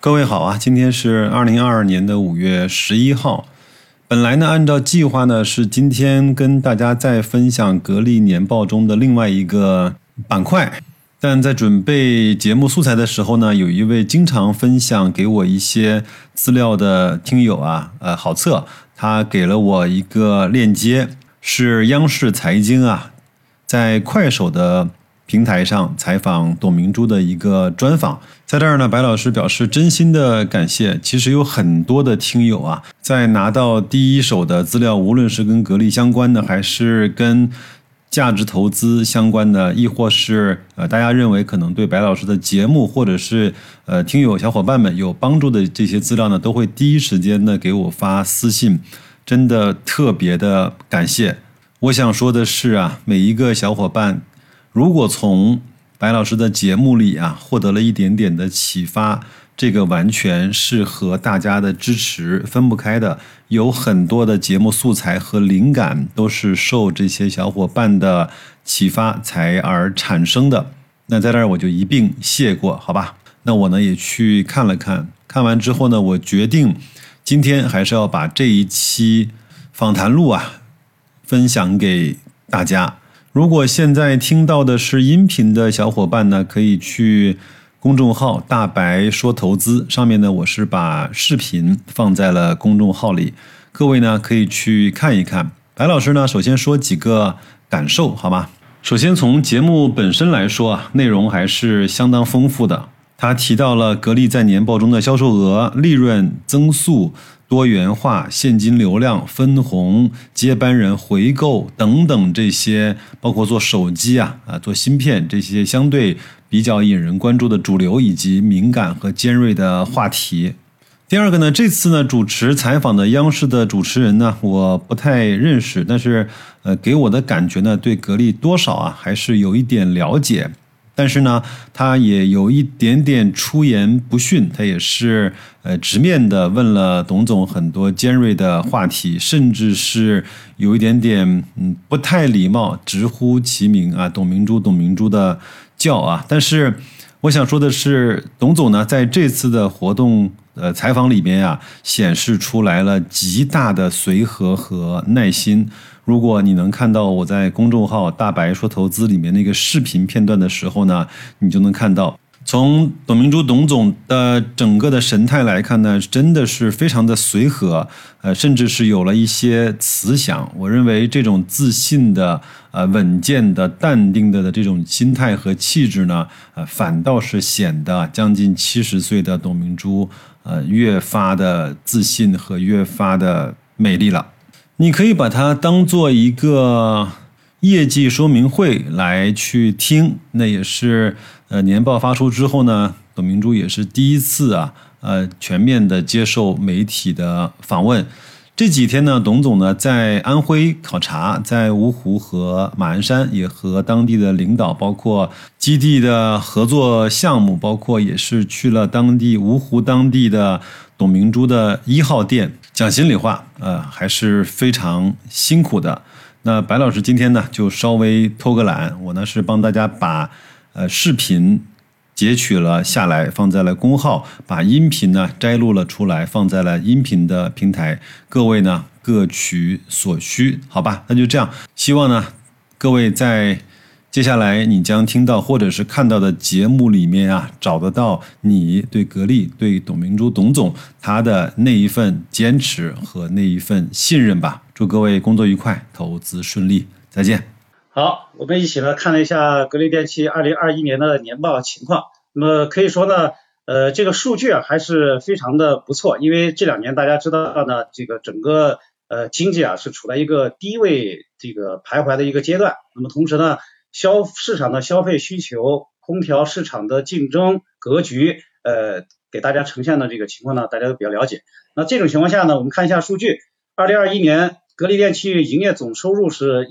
各位好啊，今天是2022年的5月11号。本来呢，按照计划呢，是今天跟大家再分享格力年报中的另外一个板块。但在准备节目素材的时候呢，有一位经常分享给我一些资料的听友啊，郝策，他给了我一个链接，是央视财经啊，在快手的平台上采访董明珠的一个专访。在这儿呢，白老师表示真心的感谢。其实有很多的听友啊，在拿到第一手的资料，无论是跟格力相关的，还是跟价值投资相关的，亦或是大家认为可能对白老师的节目或者是听友小伙伴们有帮助的这些资料呢，都会第一时间的给我发私信，真的特别的感谢。我想说的是啊，每一个小伙伴如果从白老师的节目里啊获得了一点点的启发，这个完全是和大家的支持分不开的。有很多的节目素材和灵感都是受这些小伙伴的启发才而产生的。那在这儿我就一并谢过，好吧？那我呢也去看了看，看完之后呢，我决定今天还是要把这一期访谈录啊分享给大家。如果现在听到的是音频的小伙伴呢，可以去公众号大白说投资，上面呢我是把视频放在了公众号里，各位呢可以去看一看。白老师呢首先说几个感受好吗？首先从节目本身来说啊，内容还是相当丰富的。他提到了格力在年报中的销售额、利润增速、多元化、现金流量、分红、接班人回购等等这些，包括做手机做芯片这些相对比较引人关注的主流以及敏感和尖锐的话题。第二个呢，这次呢主持采访的央视的主持人呢，我不太认识，但是给我的感觉呢，对格力多少还是有一点了解。但是呢，他也有一点点出言不逊，他也是直面的问了董总很多尖锐的话题，甚至是有一点点不太礼貌，直呼其名啊，董明珠的叫啊。但是我想说的是，董总呢在这次的活动采访里面显示出来了极大的随和和耐心。如果你能看到我在公众号大白说投资里面那个视频片段的时候呢，你就能看到从董明珠董总的整个的神态来看呢，真的是非常的随和，甚至是有了一些慈祥。我认为这种自信的稳健的淡定的这种心态和气质呢，反倒是显得将近70岁的董明珠越发的自信和越发的美丽了。你可以把它当做一个业绩说明会来去听，那也是年报发出之后呢，董明珠也是第一次全面的接受媒体的访问。这几天呢，董总呢在安徽考察，在芜湖和马鞍山也和当地的领导，包括基地的合作项目，包括也是去了芜湖当地的董明珠的1号店。讲心里话，还是非常辛苦的。那白老师今天呢就稍微偷个懒，我呢是帮大家把视频截取了下来，放在了公号，把音频呢摘录了出来，放在了音频的平台，各位呢各取所需，好吧？那就这样，希望呢各位在接下来你将听到或者是看到的节目里面找得到你对格力对董明珠董总他的那一份坚持和那一份信任吧。祝各位工作愉快，投资顺利，再见。 好，我们一起呢看了一下格力电器2021年的年报情况。那么可以说呢这个数据还是非常的不错，因为这2年大家知道呢，这个整个经济是处在一个低位这个徘徊的一个阶段。那么同时呢，市场的消费需求、空调市场的竞争格局给大家呈现的这个情况呢，大家都比较了解。那这种情况下呢，我们看一下数据。2021年格力电器营业总收入是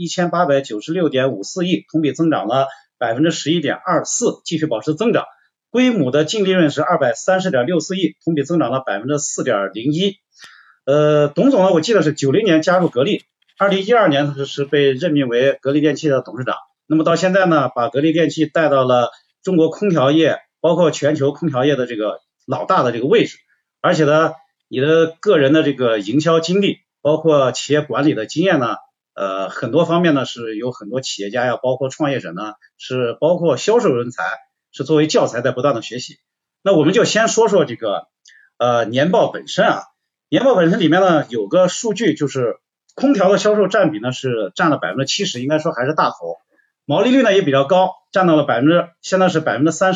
1896.54亿，同比增长了 11.24%， 继续保持增长。规模的净利润是230.64亿，同比增长了 4.01%。董总呢，我记得是90年加入格力，2012年是被任命为格力电器的董事长。那么到现在呢，把格力电器带到了中国空调业，包括全球空调业的这个老大的这个位置，而且呢，你的个人的这个营销经历，包括企业管理的经验呢，很多方面呢是有很多企业家呀，包括创业者呢，是包括销售人才，是作为教材在不断的学习。那我们就先说说这个年报本身啊，年报本身里面呢有个数据，就是空调的销售占比呢是占了70%，应该说还是大头，毛利率呢也比较高，占到了现在是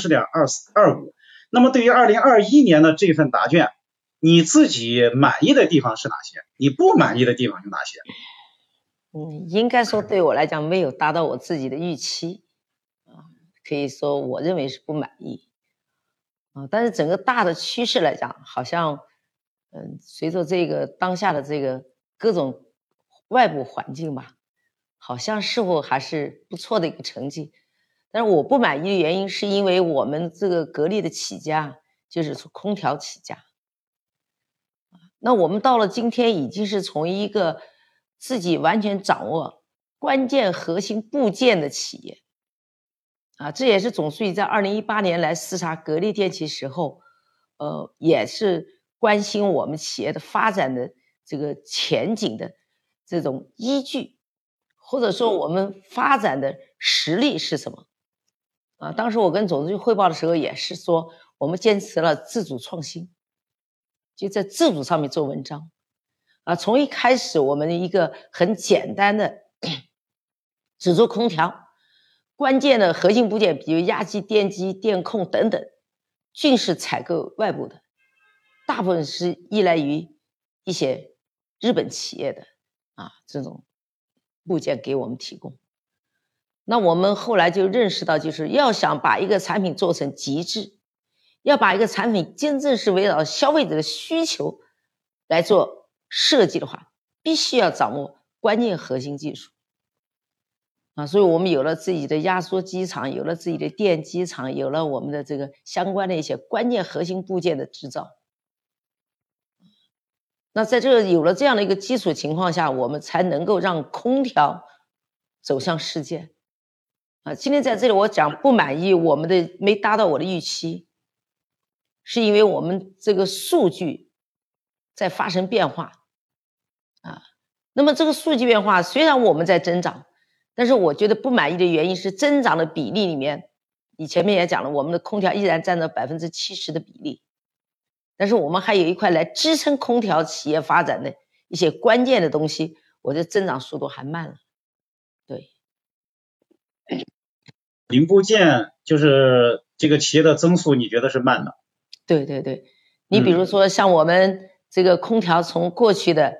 30.25%。那么对于2021年的这份答卷，你自己满意的地方是哪些？你不满意的地方有哪些？ 应该说对我来讲没有达到我自己的预期可以说我认为是不满意但是整个大的趋势来讲，好像随着这个当下的这个各种外部环境吧，好像似乎还是不错的一个成绩。但是我不满意的原因是因为我们这个格力的起家就是从空调起家，那我们到了今天已经是从一个自己完全掌握关键核心部件的企业这也是总书记在2018年来视察格力电器时候也是关心我们企业的发展的这个前景的这种依据，或者说我们发展的实力是什么当时我跟总书记汇报的时候也是说，我们坚持了自主创新，就在自主上面做文章从一开始我们一个很简单的只做空调，关键的核心部件比如压机、电机、电控等等均是采购外部的，大部分是依赖于一些日本企业的这种部件给我们提供。那我们后来就认识到，就是要想把一个产品做成极致，要把一个产品真正是围绕消费者的需求来做设计的话，必须要掌握关键核心技术所以我们有了自己的压缩机厂，有了自己的电机厂，有了我们的这个相关的一些关键核心部件的制造。那在这有了这样的一个基础情况下，我们才能够让空调走向世界今天在这里我讲不满意，我们的没达到我的预期，是因为我们这个数据在发生变化那么这个数据变化虽然我们在增长，但是我觉得不满意的原因是增长的比例里面，你前面也讲了，我们的空调依然占到70%的比例，但是我们还有一块来支撑空调企业发展的一些关键的东西，我的增长速度还慢了。对， 零部件就是这个企业的增速你觉得是慢的？ 对对对，你比如说像我们这个空调从过去的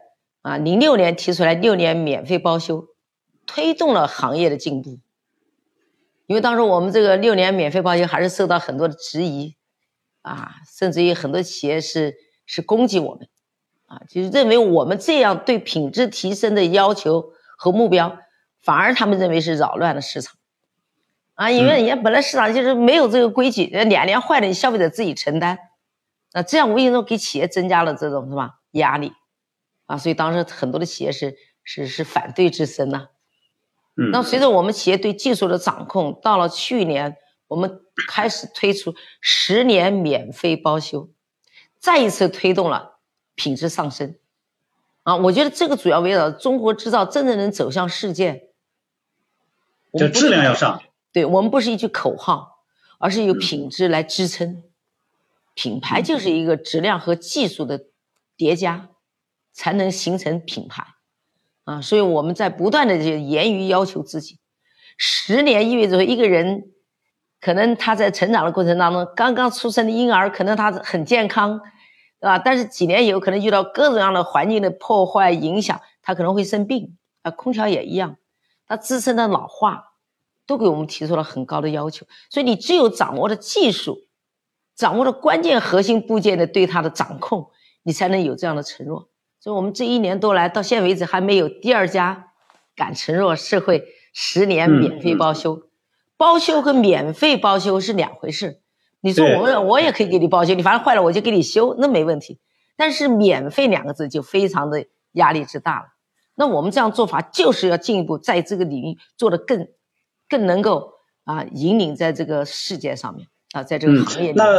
06年提出来6年免费包修，推动了行业的进步。因为当时我们这个6年免费包修还是受到很多的质疑甚至于很多企业是攻击我们就是认为我们这样对品质提升的要求和目标，反而他们认为是扰乱了市场因为人家本来市场就是没有这个规矩，2年坏了消费者自己承担这样无形中给企业增加了这种什么压力所以当时很多的企业是反对之声那随着我们企业对技术的掌控，到了去年我们开始推出10年免费包修，再一次推动了品质上升我觉得这个主要围绕中国制造真正能走向世界， 这质量要上。 对，我们不是一句口号，而是有品质来支撑品牌，就是一个质量和技术的叠加才能形成品牌所以我们在不断的严于要求自己。10年意味着一个人可能他在成长的过程当中，刚刚出生的婴儿可能他很健康但是几年以后可能遇到各种各样的环境的破坏影响，他可能会生病空调也一样，它自身的老化都给我们提出了很高的要求。所以你只有掌握了技术，掌握了关键核心部件的对它的掌控，你才能有这样的承诺。所以我们这1年多来到现在为止还没有第2家敢承诺社会10年免费包修包修和免费包修是2回事。你说我也可以给你包修，你反正坏了我就给你修，那没问题。但是免费2个字就非常的压力之大了。那我们这样做法就是要进一步在这个领域做得更能够引领在这个世界上面在这个行业里面。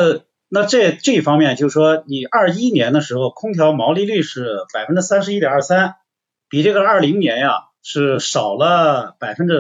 那这一方面就是说，你21年的时候空调毛利率是 31.23%， 比这个20年呀是少了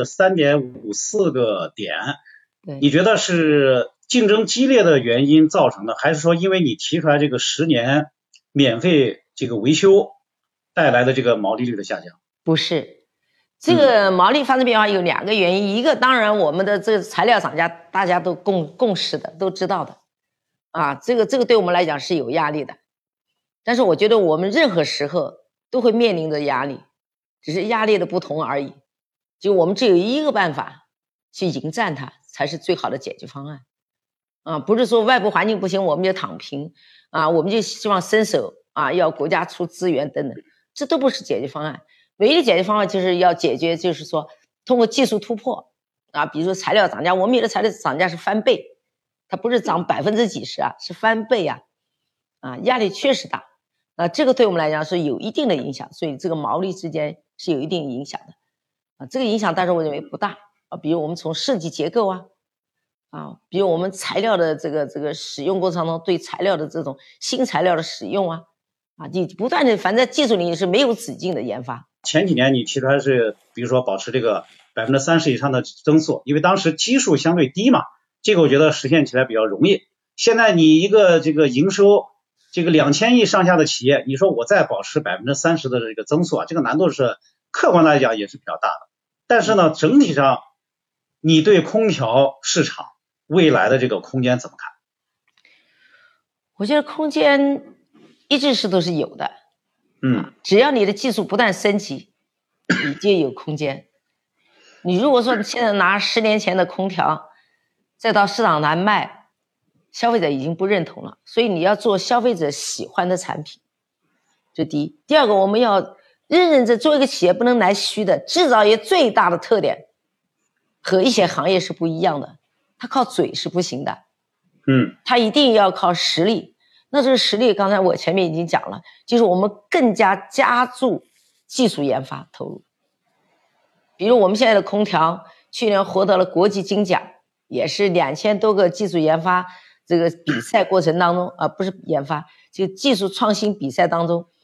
3.54个点。你觉得是竞争激烈的原因造成的，还是说因为你提出来这个10年免费这个维修带来的这个毛利率的下降？ 不是，这个毛利发生变化有2个原因，一个当然我们的这个材料厂家大家都共识的，都知道的啊，这个对我们来讲是有压力的，但是我觉得我们任何时候都会面临着压力，只是压力的不同而已，就我们只有一个办法去迎战它，才是最好的解决方案啊！不是说外部环境不行我们就躺平啊，我们就希望伸手啊，要国家出资源等等，这都不是解决方案。唯一的解决方案就是要解决，就是说通过技术突破啊，比如说材料涨价，我们有的材料涨价是翻倍，它不是涨几十%啊，是翻倍啊，压力确实大啊，这个对我们来讲是有一定的影响，所以这个毛利之间是有一定影响的啊，这个影响但是我认为不大啊，比如我们从设计结构比如我们材料的这个使用过程中对材料的这种新材料的使用你不断的，反正技术领域是没有止境的研发。 前几年你提出来是比如说保持这个 30% 以上的增速，因为当时基数相对低嘛，这个我觉得实现起来比较容易。现在你一个这个营收这个2000亿上下的企业，你说我再保持 30% 的这个增速这个难度是客观来讲也是比较大的。但是呢，整体上你对空调市场未来的这个空间怎么看？ 我觉得空间一直都是有的，只要你的技术不断升级，你就有空间。你如果说你现在拿10年前的空调再到市场来卖，消费者已经不认同了，所以你要做消费者喜欢的产品，这第一。第二个，我们要认真做一个企业，不能来虚的。制造业最大的特点和一些行业是不一样的，它靠嘴是不行的，它一定要靠实力。那这个实力刚才我前面已经讲了，就是我们更加加注技术研发投入。比如我们现在的空调去年获得了国际金奖，也是2000多个技术研发这个比赛过程当中不是研发，就技术创新比赛当中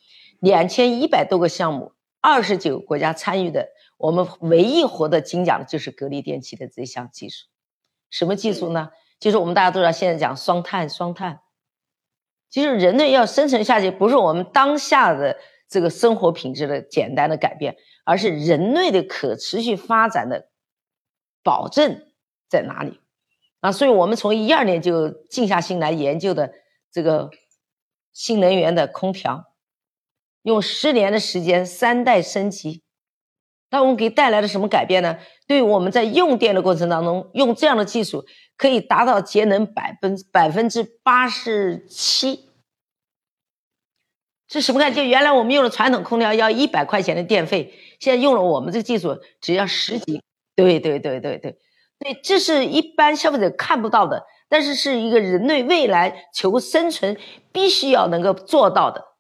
2100多个项目，29个国家参与的，我们唯一获得金奖的就是格力电器的这项技术。什么技术呢？就是我们大家都知道现在讲双碳，就是人类要生存下去，不是我们当下的这个生活品质的简单的改变，而是人类的可持续发展的保证在哪里所以我们从12年就静下心来研究的这个新能源的空调，用10年的时间3代升级，那我们给带来了什么改变呢？对于我们在用电的过程当中，用这样的技术可以达到节能87%。这什么概念？就原来我们用的传统空调要100块钱的电费，现在用了我们这个技术只要10几。对，这是一般消费者看不到的，但是是一个人类未来求生存必须要能够做到的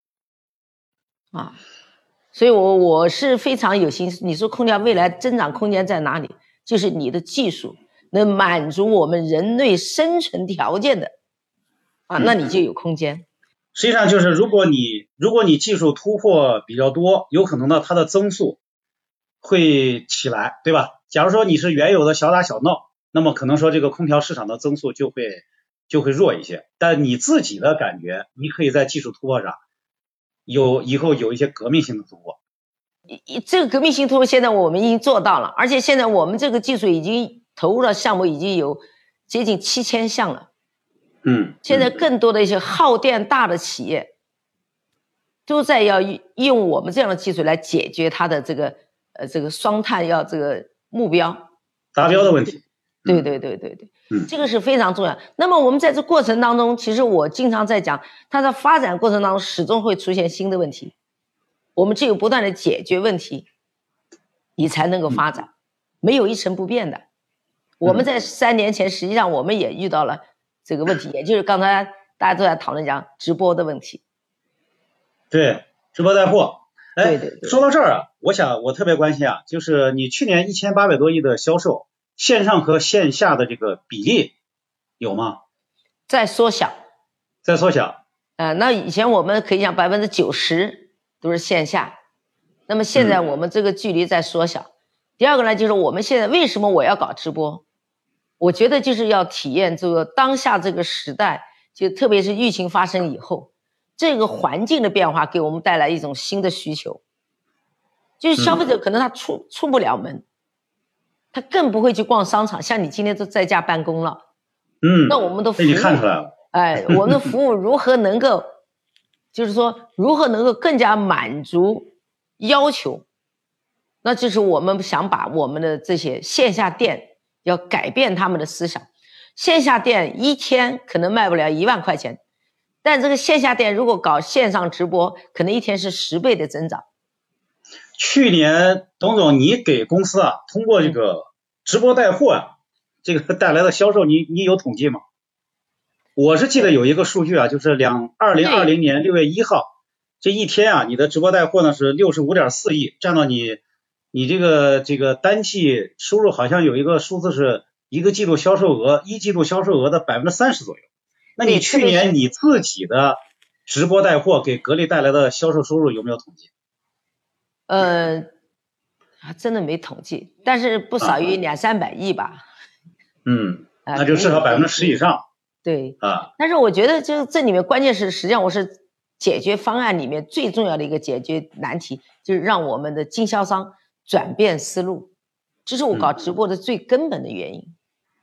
所以我是非常有信心。你说空调未来增长空间在哪里？就是你的技术能满足我们人类生存条件的那你就有空间。 实际上就是如果你技术突破比较多，有可能呢它的增速会起来，对吧？假如说你是原有的小打小闹，那么可能说这个空调市场的增速就会弱一些。但你自己的感觉，你可以在技术突破上以后有一些革命性的突破。 这个革命性突破现在我们已经做到了，而且现在我们这个技术已经投入的项目已经有接近7000项了。现在更多的一些耗电大的企业都在要用我们这样的技术来解决它的这个双碳要这个目标达标的问题。 对，这个是非常重要。那么我们在这过程当中，其实我经常在讲，它在发展过程当中始终会出现新的问题，我们只有不断的解决问题，你才能够发展，没有一成不变的。我们在3年前实际上我们也遇到了这个问题，也就是刚才大家都在讨论讲直播的问题。 对，直播带货。 对， 说到这儿我特别关心就是你去年1800多亿的销售，线上和线下的这个比例有吗？ 在缩小。 在缩小。 那以前我们可以讲90%都是线下，那么现在我们这个距离在缩小。第二个呢，就是我们现在为什么我要搞直播？我觉得就是要体验这个当下这个时代，就特别是疫情发生以后，这个环境的变化给我们带来一种新的需求。就是消费者可能他出不了门，他更不会去逛商场，像你今天都在家办公了。那我们的服务被你看出来了。 我们的服务如何能够就是说如何能够更加满足要求，那就是我们想把我们的这些线下店要改变他们的思想。线下店一天可能卖不了1万块钱，但这个线下店如果搞线上直播，可能一天是10倍的增长。 去年董总你给公司通过这个直播带货这个带来的销售你有统计吗？我是记得有一个数据就是2020年6月1号这一天你的直播带货呢是65.4亿，占到你这个单季收入好像有一个数字是一季度销售额的30%左右。那你去年你自己的直播带货给格力带来的销售收入有没有统计？ 真的没统计，但是不少于200-300亿吧。 那就至少10%以上。 对但是我觉得就这里面关键是，实际上我是解决方案里面最重要的一个解决难题，就是让我们的经销商转变思路，这是我搞直播的最根本的原因。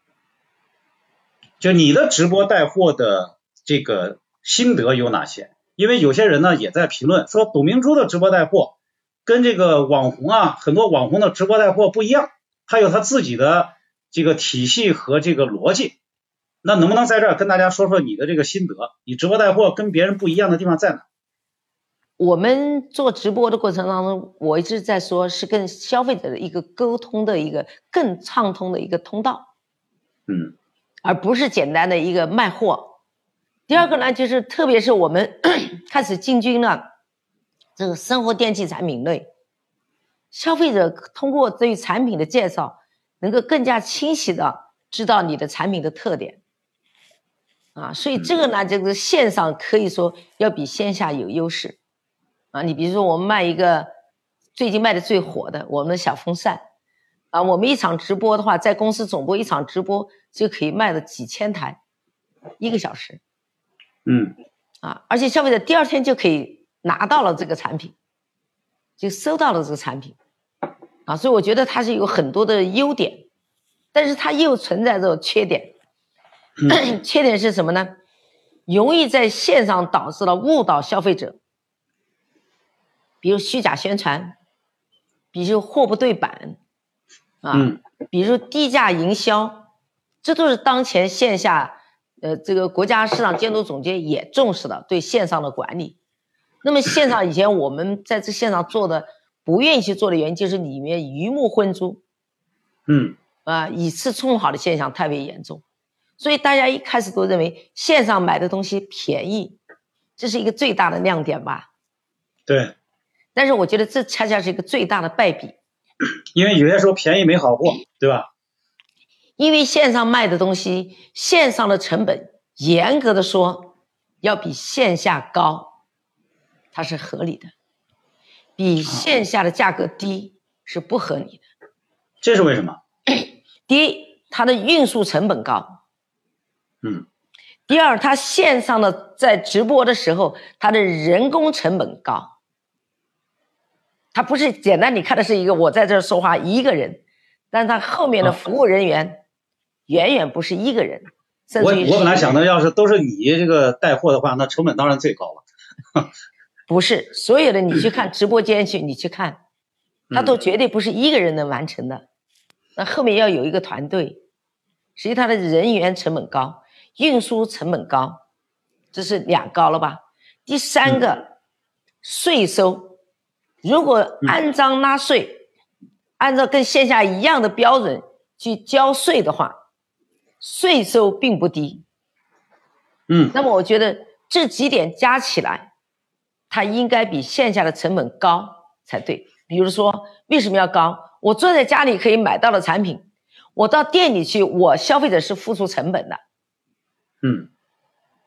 就你的直播带货的这个心得有哪些？因为有些人呢也在评论说董明珠的直播带货跟这个网红很多网红的直播带货不一样，他有他自己的这个体系和这个逻辑。那能不能在这儿跟大家说说你的这个心得？你直播带货跟别人不一样的地方在哪？ 我们做直播的过程当中，我一直在说是跟消费者的一个沟通的一个更畅通的一个通道，而不是简单的一个卖货。第二个呢，就是特别是我们开始进军了这个生活电器产品类，消费者通过对于产品的介绍，能够更加清晰的知道你的产品的特点。所以这个呢，这个线上可以说要比线下有优势你比如说我们卖一个最近卖的最火的我们的小风扇我们一场直播的话，在公司总部一场直播就可以卖了几千台，1个小时。而且消费者第2天就可以拿到了这个产品，就收到了这个产品所以我觉得它是有很多的优点，但是它又存在着缺点。缺点是什么呢？容易在线上导致了误导消费者，比如虚假宣传，比如货不对版比如低价营销，这都是当前线下这个国家市场监督总监也重视的对线上的管理。那么线上以前我们在这线上做的不愿意去做的原因，就是里面鱼目混珠以次充好的现象特别严重。所以大家一开始都认为线上买的东西便宜，这是一个最大的亮点吧？ 对。 但是我觉得这恰恰是一个最大的败笔。 因为有些时候便宜没好货，对吧？ 因为线上卖的东西，线上的成本严格的说要比线下高，它是合理的，比线下的价格低是不合理的。 这是为什么？ 第一，它的运输成本高。第二，它线上的在直播的时候，它的人工成本高。它不是简单你看的是一个我在这说话一个人，但它后面的服务人员远远不是一个人。 我本来想的，要是都是你这个带货的话，那成本当然最高了。 不是所有的，你去看直播间你去看，它都绝对不是一个人能完成的，那后面要有一个团队。实际它的人员成本高，运输成本高，这是2高了吧？第3个，税收，如果按章纳税，按照跟线下一样的标准去交税的话，税收并不低。那么我觉得这几点加起来，它应该比线下的成本高才对。比如说为什么要高？我坐在家里可以买到的产品，我到店里去，我消费者是付出成本的。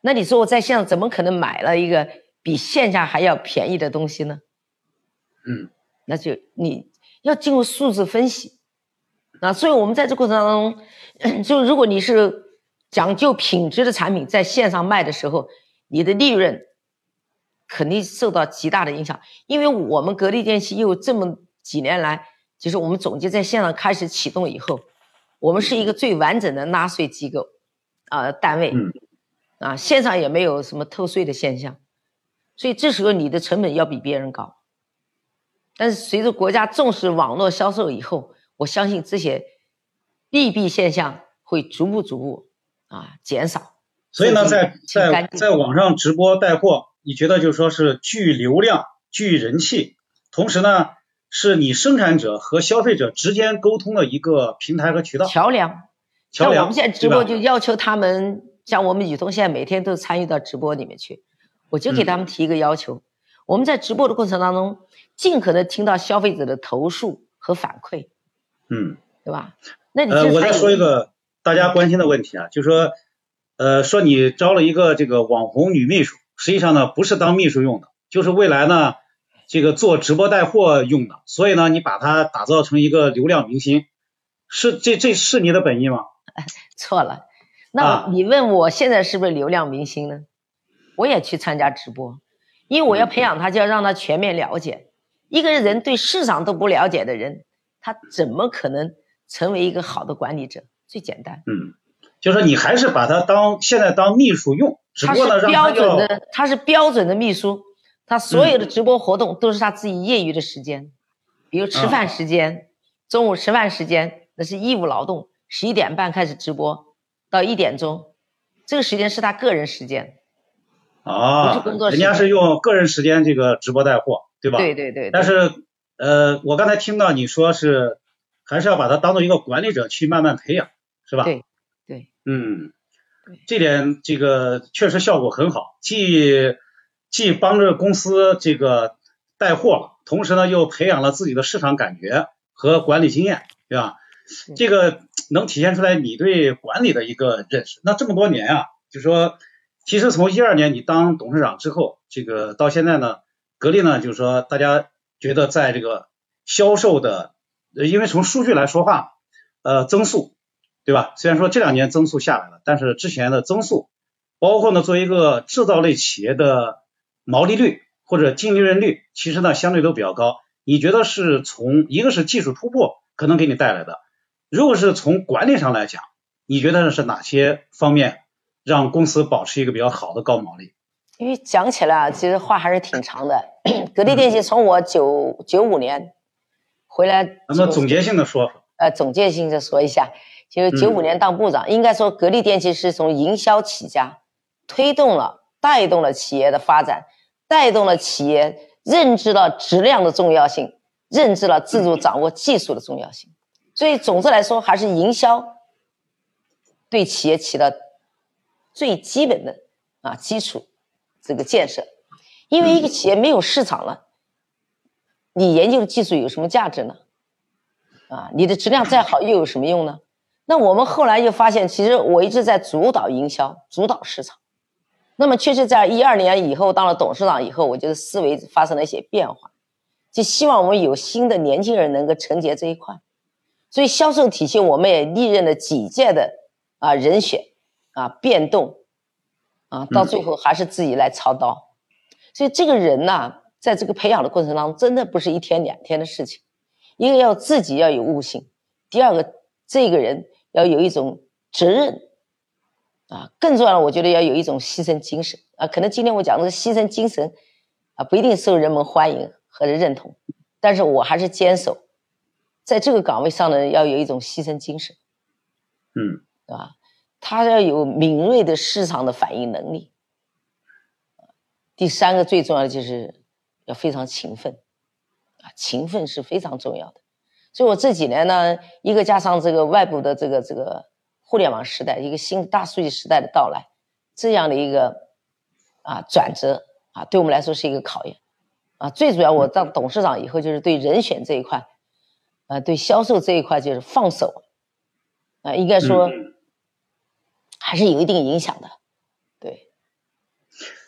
那你说我在线上怎么可能买了一个比线下还要便宜的东西呢？那就你要进入数字分析啊。所以我们在这过程当中，就如果你是讲究品质的产品，在线上卖的时候，你的利润肯定受到极大的影响。因为我们格力电器又这么几年来，就是我们总结在线上开始启动以后，我们是一个最完整的纳税机构单位线上也没有什么偷税的现象，所以这时候你的成本要比别人高。但是随着国家重视网络销售以后，我相信这些利弊现象会逐步减少。 所以呢，在网上直播带货，你觉得就是说是聚流量、聚人气，同时呢是你生产者和消费者之间沟通的一个平台和渠道。 桥梁。像我们现在直播就要求他们，像我们宇通现在每天都参与到直播里面去，我就给他们提一个要求，我们在直播的过程当中，尽可能听到消费者的投诉和反馈，对吧？那你我再说一个大家关心的问题啊，就是说，说你招了一个这个网红女秘书，实际上呢不是当秘书用的，就是未来呢这个做直播带货用的，所以呢你把它打造成一个流量明星，这是你的本意吗？ 错了。那你问我现在是不是流量明星呢？我也去参加直播，因为我要培养他，就要让他全面了解。一个人对市场都不了解的人，他怎么可能成为一个好的管理者？最简单。 就是说你还是把他现在当秘书用，只不过呢他是标准的秘书，他所有的直播活动都是他自己业余的时间，比如吃饭时间，中午吃饭时间那是义务劳动，11点半开始直播到1点钟，这个时间是他个人时间。不是工作时间。 人家是用个人时间这个直播带货，对吧？ 对。 但是我刚才听到你说是还是要把它当做一个管理者去慢慢培养，是吧？ 对。 这点这个确实效果很好，既帮着公司这个带货了，同时呢又培养了自己的市场感觉和管理经验，对吧？这个能体现出来你对管理的一个认识。那这么多年啊，就是说其实从12年你当董事长之后，这个到现在呢，格力呢就是说大家觉得在这个销售的，因为从数据来说话，增速，对吧？虽然说这2年增速下来了，但是之前的增速，包括呢作为一个制造类企业的毛利率或者净利润率，其实呢相对都比较高。你觉得是从一个是技术突破可能给你带来的，如果是从管理上来讲，你觉得是哪些方面让公司保持一个比较好的高毛利？ 因为讲起来其实话还是挺长的。格力电器从我95年回来， 那么总结性的说法， 总结性的说一下，就是95年当部长，应该说格力电器是从营销起家，带动了企业的发展，带动了企业认知了质量的重要性，认知了自主掌握技术的重要性。所以总之来说，还是营销对企业起到最基本的基础这个建设。因为一个企业没有市场了，你研究的技术有什么价值呢？你的质量再好又有什么用呢？那我们后来就发现，其实我一直在主导营销，主导市场。那么确实在12年以后，当了董事长以后，我觉得思维发生了一些变化，就希望我们有新的年轻人能够承接这一块。所以销售体系我们也历任了几届的人选变动到最后还是自己来操刀。所以这个人呢，在这个培养的过程当中，真的不是1天2天的事情。一个要自己要有悟性，第二个这个人要有一种责任更重要的我觉得要有一种牺牲精神可能今天我讲的牺牲精神不一定受人们欢迎和认同，但是我还是坚守在这个岗位上的人要有一种牺牲精神对吧？他要有敏锐的市场的反应能力。第3个最重要的就是要非常勤奋勤奋是非常重要的。所以我这几年呢，一个加上这个外部的这个互联网时代，一个新大数据时代的到来，这样的一个转折对我们来说是一个考验最主要我当董事长以后，就是对人选这一块对销售这一块就是放手应该说还是有一定影响的。对，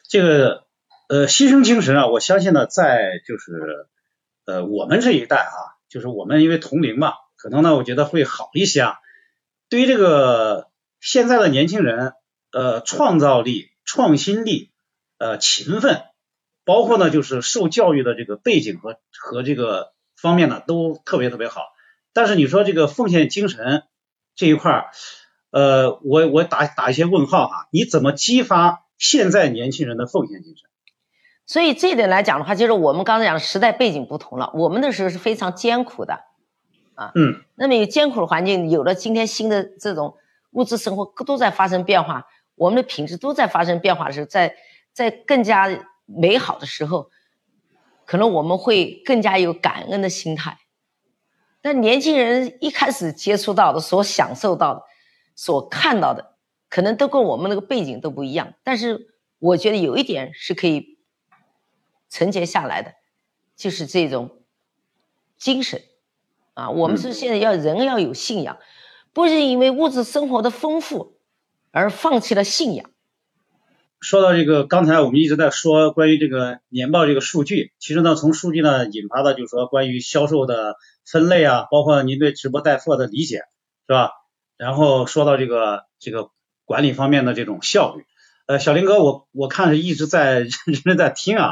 这个牺牲精神啊，我相信呢，在就是我们这一代啊，就是我们因为同龄嘛，可能呢我觉得会好一些啊。对于这个现在的年轻人，创造力、创新力、勤奋，包括呢就是受教育的这个背景和这个方面呢都特别特别好。但是你说这个奉献精神这一块我打一些问号哈，你怎么激发现在年轻人的奉献精神？ 所以这一点来讲的话，就是我们刚才讲的时代背景不同了，我们那时候是非常艰苦的啊，那么有艰苦的环境，有了今天新的这种物质生活都在发生变化，我们的品质都在发生变化的时候，在更加美好的时候，可能我们会更加有感恩的心态。但年轻人一开始接触到的、所享受到的、所看到的，可能都跟我们那个背景都不一样。但是我觉得有一点是可以承接下来的，就是这种精神啊。我们是现在人要有信仰，不是因为物质生活的丰富而放弃了信仰。 说到这个，刚才我们一直在说关于这个年报这个数据，其实呢，从数据呢引发的就是说关于销售的分类啊，包括您对直播带货的理解，是吧？然后说到这个管理方面的这种效率，小林哥，我看是一直在认真在听啊，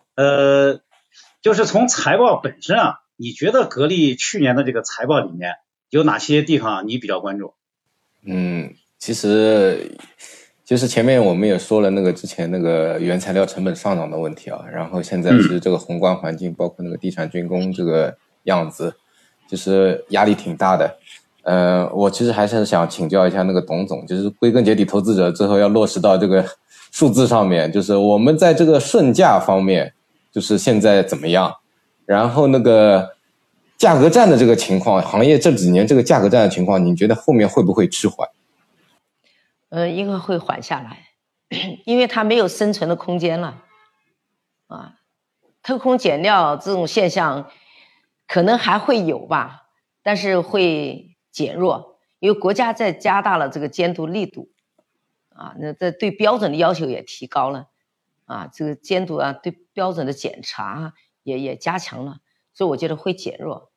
就是从财报本身啊，你觉得格力去年的这个财报里面有哪些地方你比较关注？ 其实就是前面我们也说了那个之前那个原材料成本上涨的问题啊，然后现在是这个宏观环境，包括那个地产军工这个样子，就是压力挺大的。我其实还是想请教一下那个董总，就是归根结底，投资者最后要落实到这个数字上面，就是我们在这个顺价方面，就是现在怎么样？然后那个价格战的这个情况，行业这几年这个价格战的情况，你觉得后面会不会迟缓？ 应该会缓下来，因为它没有生存的空间了啊。偷工减料这种现象可能还会有吧，但是会减弱，因为国家在加大了这个监督力度啊，那这对标准的要求也提高了啊，这个监督啊，对标准的检查也加强了，所以我觉得会减弱。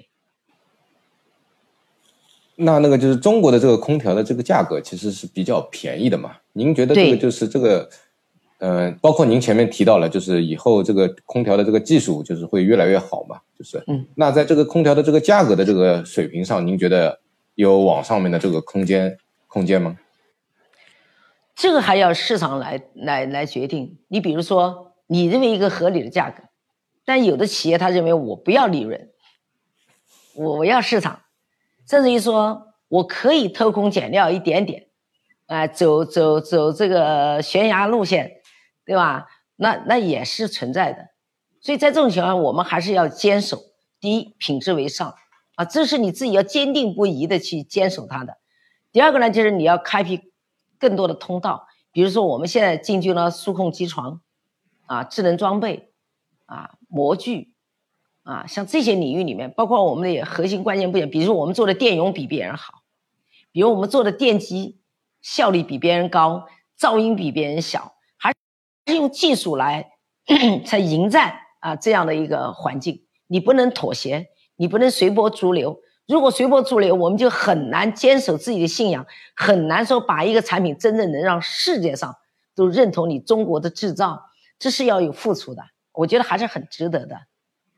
那个就是中国的这个空调的这个价格其实是比较便宜的嘛？您觉得这个就是这个，包括您前面提到了，就是以后这个空调的这个技术就是会越来越好嘛？就是，那在这个空调的这个价格的这个水平上，您觉得有往上面的这个空间吗？ 这个还要市场来决定。你比如说，你认为一个合理的价格，但有的企业他认为我不要利润，我要市场。甚至于说我可以偷工减料一点点，走这个悬崖路线，对吧？那也是存在的。所以在这种情况，我们还是要坚守，第一，品质为上啊，这是你自己要坚定不移的去坚守它的。第二个呢，就是你要开辟更多的通道，比如说我们现在进军了数控机床啊、智能装备啊、模具。像这些领域里面，包括我们的核心关键部件，比如说我们做的电容比别人好，比如我们做的电机效率比别人高，噪音比别人小，还是用技术来才迎战这样的一个环境。你不能妥协，你不能随波逐流。如果随波逐流，我们就很难坚守自己的信仰，很难说把一个产品真正能让世界上都认同你中国的制造，这是要有付出的。我觉得还是很值得的。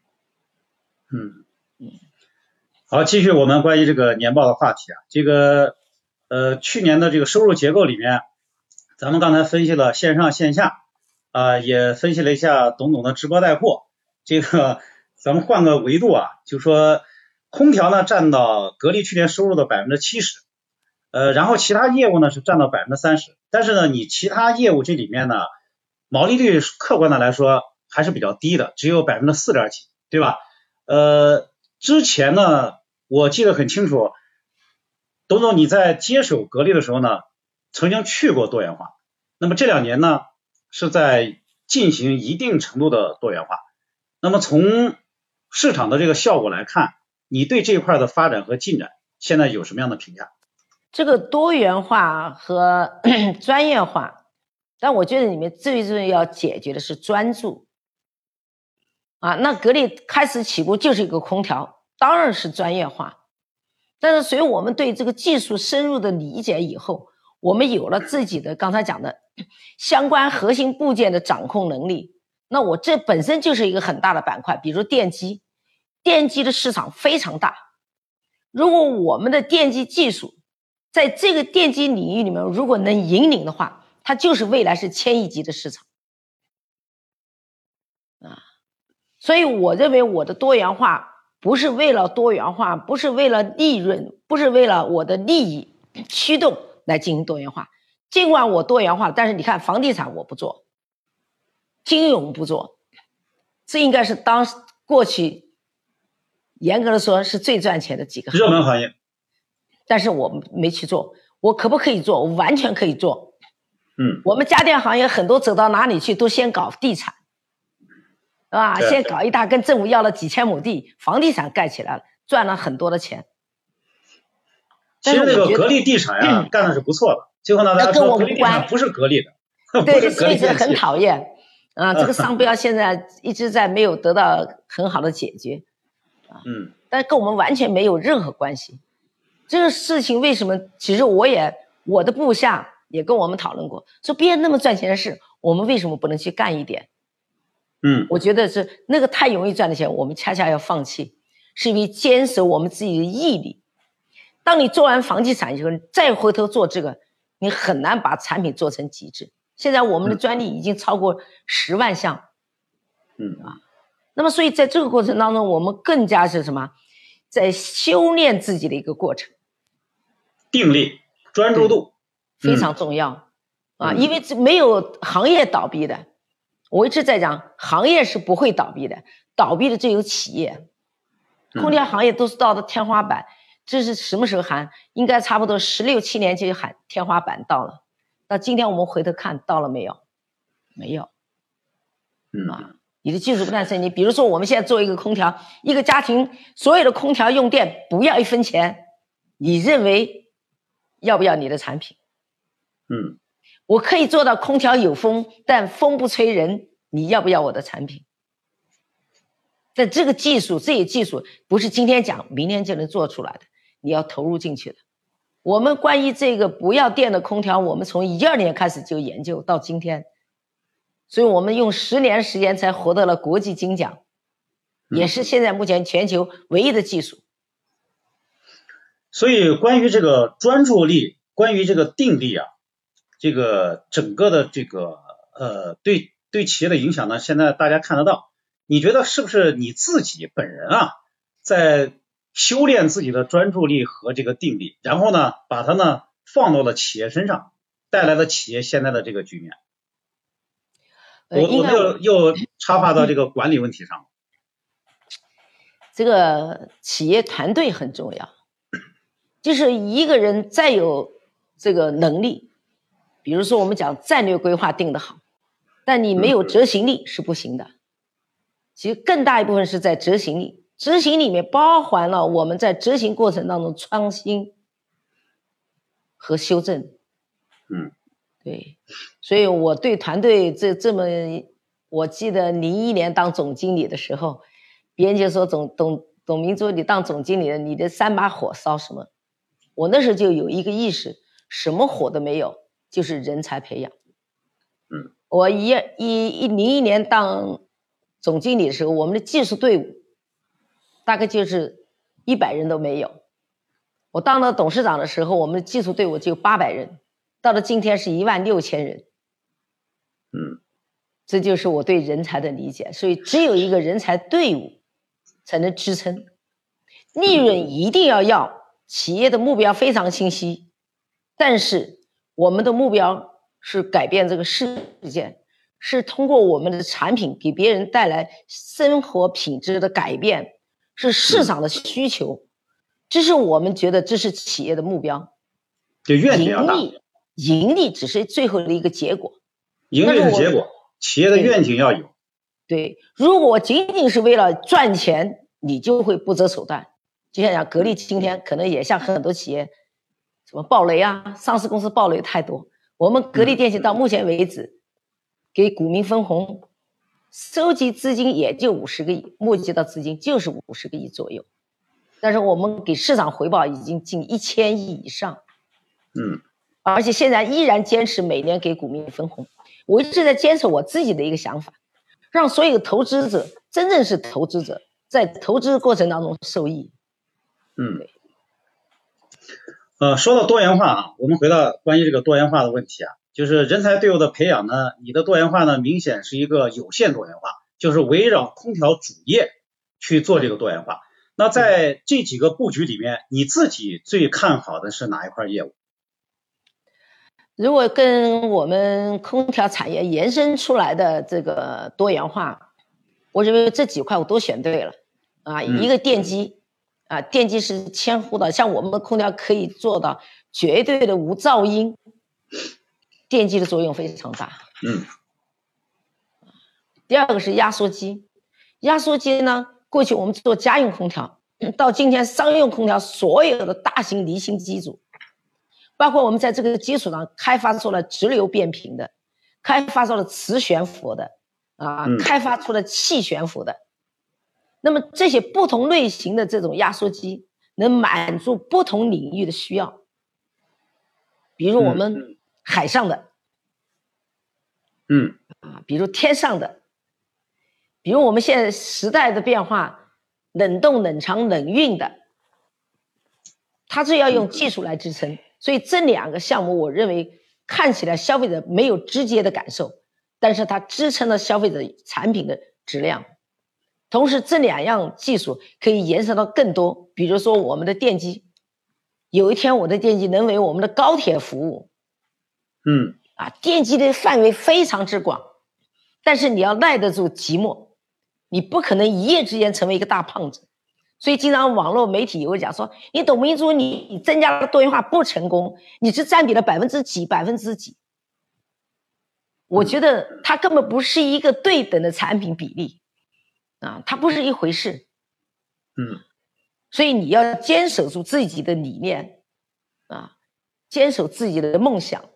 好，继续我们关于这个年报的话题啊，这个去年的这个收入结构里面，咱们刚才分析了线上线下也分析了一下董总的直播带货，这个咱们换个维度啊，就说空调呢占到格力去年收入的 70%， 然后其他业务呢是占到 30%， 但是呢你其他业务这里面呢毛利率客观的来说还是比较低的，只有 4. 点几，对吧？之前呢我记得很清楚，董总你在接手格力的时候呢曾经去过多元化，那么这2年呢是在进行一定程度的多元化，那么从市场的这个效果来看，你对这一块的发展和进展现在有什么样的评价？ 这个多元化和专业化但我觉得里面最重要解决的是专注啊。那格力开始起步就是一个空调，当然是专业化，但是随我们对这个技术深入的理解以后，我们有了自己的刚才讲的相关核心部件的掌控能力，那我这本身就是一个很大的板块。比如电机，电机的市场非常大，如果我们的电机技术在这个电机领域里面如果能引领的话，它就是未来是千亿级的市场啊。所以我认为我的多元化不是为了多元化，不是为了利润，不是为了我的利益驱动来进行多元化。尽管我多元化，但是你看房地产我不做，金融不做，这应该是过去严格的说是最赚钱的几个热门行业， 但是我没去做。我可不可以做？我完全可以做。我们家电行业很多走到哪里去都先搞地产，是吧？先搞一大，跟政府要了几千亩地，房地产盖起来了，赚了很多的钱。 其实那个格力地产呀，干的是不错的。最后呢，大家说格力地产不是格力的， 对，所以这很讨厌啊。这个商标现在一直在没有得到很好的解决啊。但跟我们完全没有任何关系。这个事情为什么？其实我的部下也跟我们讨论过，说别人那么赚钱的事，我们为什么不能去干一点？我觉得是那个太容易赚的钱，我们恰恰要放弃，是因为坚守我们自己的毅力。当你做完房地产以后，再回头做这个，你很难把产品做成极致。现在我们的专利已经超过10万项，那么所以在这个过程当中，我们更加是什么，在修炼自己的一个过程， 定力、专注度非常重要啊！因为没有行业倒闭的，我一直在讲，行业是不会倒闭的，倒闭的只有企业。空调行业都是到了天花板，这是什么时候喊？应该差不多16、17年就喊天花板到了。那今天我们回头看到了没有？没有。你的技术不断升级。比如说我们现在做一个空调，一个家庭所有的空调用电不要1分钱，你认为要不要你的产品？我可以做到空调有风，但风不吹人，你要不要我的产品？但这些技术不是今天讲明天就能做出来的，你要投入进去的。我们关于这个不要电的空调，我们从12年开始就研究到今天，所以我们用10年时间才获得了国际金奖，也是现在目前全球唯一的技术。 所以关于这个专注力，关于这个定力啊，这个整个的这个对企业的影响呢，现在大家看得到。你觉得是不是你自己本人啊，在修炼自己的专注力和这个定力，然后呢，把它呢放到了企业身上，带来了企业现在的这个局面？我们又插话到这个管理问题上。 这个企业团队很重要，就是一个人再有这个能力，比如说我们讲战略规划定得好，但你没有执行力是不行的。其实更大一部分是在执行力，执行里面包含了我们在执行过程当中创新和修正。对，所以我对团队我记得01年当总经理的时候，别人就说董明珠你当总经理了，你的3把火烧什么？我那时候就有一个意识，什么火都没有，就是人才培养。我01年当总经理的时候，我们的技术队伍大概就是100人都没有。我当了董事长的时候，我们的技术队伍就800人，到了今天是16000人。这就是我对人才的理解。所以只有一个人才队伍才能支撑。利润一定要，企业的目标非常清晰，但是我们的目标是改变这个世界，是通过我们的产品给别人带来生活品质的改变，是市场的需求，这是我们觉得这是企业的目标。盈利只是最后的一个结果， 盈利的结果，企业的愿景要有。 对，如果仅仅是为了赚钱，你就会不择手段。就像讲格力今天可能也像很多企业什么暴雷啊，上市公司暴雷太多，我们格力电器到目前为止给股民分红，收集资金也就50个亿，募集到资金就是50个亿左右，但是我们给市场回报已经近1000亿以上。而且现在依然坚持每年给股民分红。我一直在坚持我自己的一个想法，让所有投资者真正是投资者，在投资过程当中受益。 说到多元化啊，我们回到关于这个多元化的问题啊，就是人才队伍的培养呢，你的多元化呢，明显是一个有限多元化，就是围绕空调主业去做这个多元化。那在这几个布局里面，你自己最看好的是哪一块业务？ 如果跟我们空调产业延伸出来的这个多元化，我认为这几块我都选对了啊。一个电机啊，电机是千户的，像我们的空调可以做到绝对的无噪音，电机的作用非常大。第二个是压缩机，压缩机呢，过去我们做家用空调，到今天商用空调所有的大型离心机组。包括我们在这个基础上开发出了直流变频的，开发出了磁悬浮的开发出了气悬浮的。那么这些不同类型的这种压缩机能满足不同领域的需要，比如我们海上的比如天上的，比如我们现在时代的变化，冷冻冷藏冷运的，它是要用技术来支撑。所以这两个项目我认为看起来消费者没有直接的感受，但是它支撑了消费者产品的质量。同时这两样技术可以延伸到更多，比如说我们的电机，有一天我的电机能为我们的高铁服务。电机的范围非常之广，但是你要耐得住寂寞，你不可能一夜之间成为一个大胖子。所以经常网络媒体也会讲说，你董明珠你增加了多元化不成功，你是占比了几%。我觉得它根本不是一个对等的产品比例它不是一回事。所以你要坚守住自己的理念坚守自己的梦想。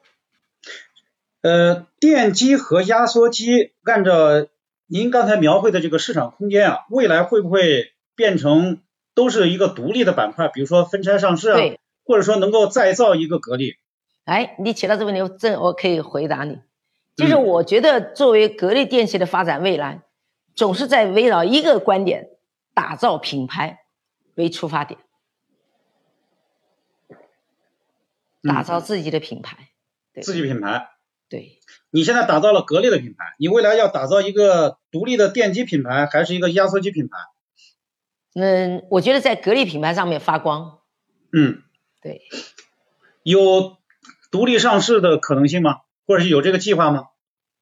电机和压缩机按照您刚才描绘的这个市场空间未来会不会变成都是一个独立的板块，比如说分拆上市或者说能够再造一个格力？ 你提到这个问题，我可以回答你。就是我觉得作为格力电器的发展未来，总是在围绕一个观点，打造品牌为出发点，打造自己的品牌。 自己品牌。 对。 你现在打造了格力的品牌，你未来要打造一个独立的电机品牌，还是一个压缩机品牌？ 我觉得在格力品牌上面发光。对。 有独立上市的可能性吗？或者是有这个计划吗？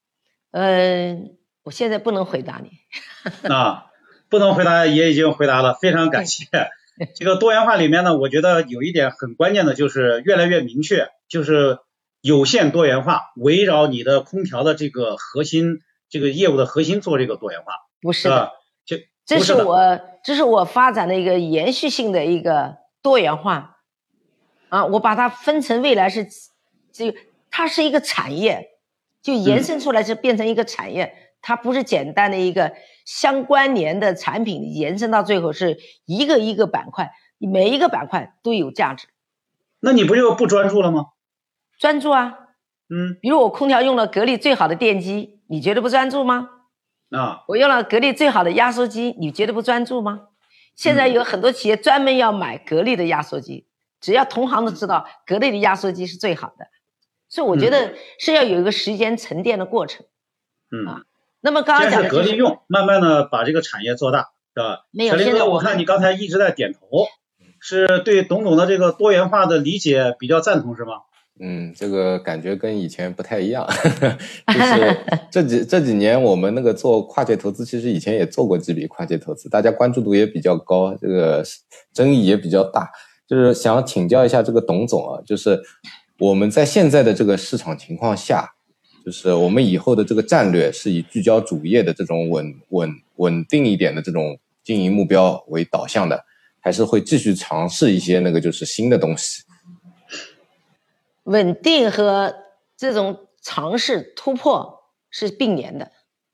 我现在不能回答你。 不能回答也已经回答了，非常感谢。这个多元化里面呢，我觉得有一点很关键的就是越来越明确，就是有限多元化，围绕你的空调的这个核心，这个业务的核心做这个多元化。 不是的，这是我发展的一个延续性的一个多元化我把它分成未来是它是一个产业，就延伸出来是变成一个产业，它不是简单的一个相关联的产品，延伸到最后是一个一个板块，每一个板块都有价值。 那你不就不专注了吗？ 专注比如我空调用了格力最好的电机，你觉得不专注吗？我用了格力最好的压缩机，你觉得不专注吗？现在有很多企业专门要买格力的压缩机，只要同行都知道格力的压缩机是最好的，所以我觉得是要有一个时间沉淀的过程。那么刚刚讲的格力用，慢慢的把这个产业做大，是吧？ 没有， 小林哥，我看你刚才一直在点头，是对董总的这个多元化的理解比较赞同是吗？ 这个感觉跟以前不太一样，就是这几年我们那个做跨界投资，其实以前也做过几笔跨界投资，大家关注度也比较高，这个争议也比较大。就是想请教一下这个董总就是我们在现在的这个市场情况下，就是我们以后的这个战略是以聚焦主业的这种稳定一点的这种经营目标为导向的，还是会继续尝试一些那个就是新的东西？ 稳定和这种尝试突破是并联的。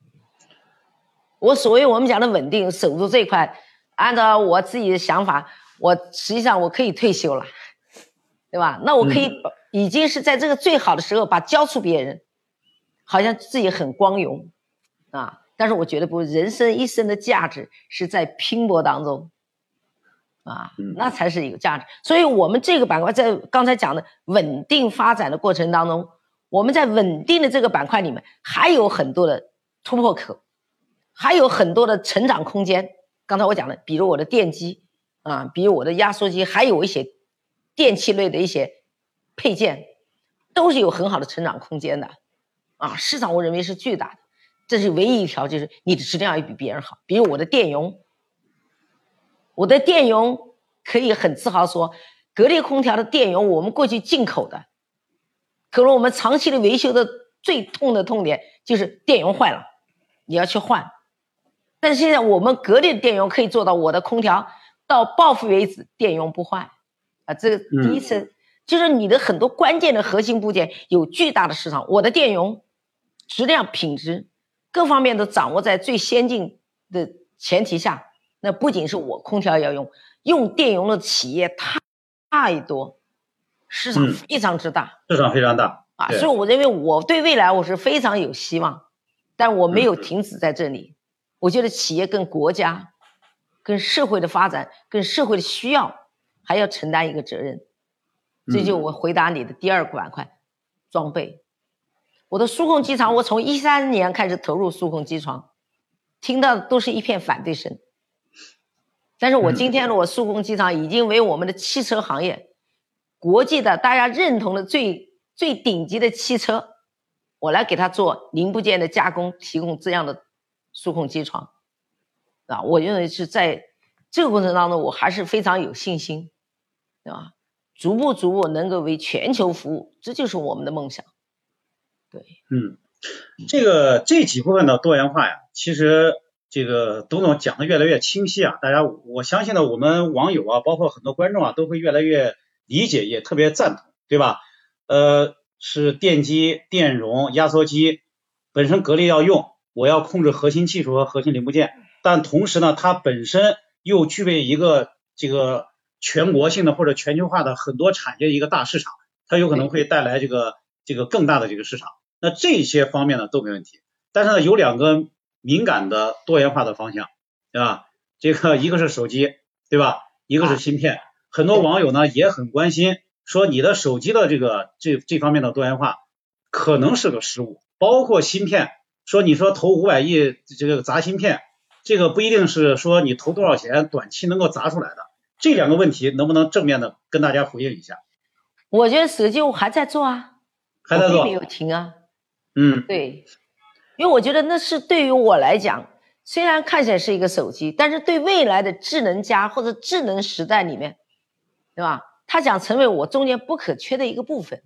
所谓我们讲的稳定，守住这一块，按照我自己的想法，实际上我可以退休了，对吧？那我可以已经是在这个最好的时候把交出别人，好像自己很光荣啊。但是我觉得不，人生一生的价值是在拼搏当中啊，那才是有价值。所以我们这个板块在刚才讲的稳定发展的过程当中，我们在稳定的这个板块里面还有很多的突破口，还有很多的成长空间。刚才我讲的，比如我的电机啊，比如我的压缩机，还有一些电气类的一些配件，都是有很好的成长空间的啊，市场我认为是巨大的。这是唯一一条，就是你的质量要比别人好。比如我的电容，可以很自豪说，格力空调的电容我们过去进口的，可能我们长期的维修的最痛的痛点就是电容坏了，你要去换。但是现在我们格力的电容可以做到，我的空调到报废为止电容不坏啊，这个第一次就是你的很多关键的核心部件有巨大的市场，我的电容质量品质各方面都掌握在最先进的前提下，那不仅是我空调要用电容的企业太多，市场非常之大， 市场非常大啊，所以我认为我对未来我是非常有希望，但我没有停止在这里。我觉得企业跟国家、跟社会的发展、跟社会的需要，还要承担一个责任。这就我回答你的第二个板块，装备。我的数控机床，我从13年开始投入数控机床，听到的都是一片反对声。但是我今天的我数控机床已经为我们的汽车行业，国际的大家认同的最顶级的汽车，我来给它做零部件的加工，提供这样的数控机床啊。我认为是在这个过程当中，我还是非常有信心，对吧？逐步能够为全球服务，这就是我们的梦想。对， 这几部分的多元化呀，其实这个董总讲的越来越清晰啊，我相信呢，我们网友啊，包括很多观众啊，都会越来越理解，也特别赞同，对吧？是电机、电容、压缩机，本身格力要用，我要控制核心技术和核心零部件，但同时呢，它本身又具备一个这个全国性的或者全球化的很多产业一个大市场，它有可能会带来这个更大的这个市场。那这些方面呢都没问题，但是呢有两个敏感的多元化的方向，对吧？这个一个是手机，对吧？一个是芯片。很多网友呢也很关心，说你的手机的这方面的多元化可能是个失误，包括芯片，说你说投500亿这个砸芯片，这个不一定是说你投多少钱短期能够砸出来的。这两个问题能不能正面的跟大家回应一下？ 我觉得手机我还在做啊， 还在做， 我并没有停啊。对，因为我觉得那是对于我来讲，虽然看起来是一个手机，但是对未来的智能家或者智能时代里面，对吧？它想成为我中间不可缺的一个部分。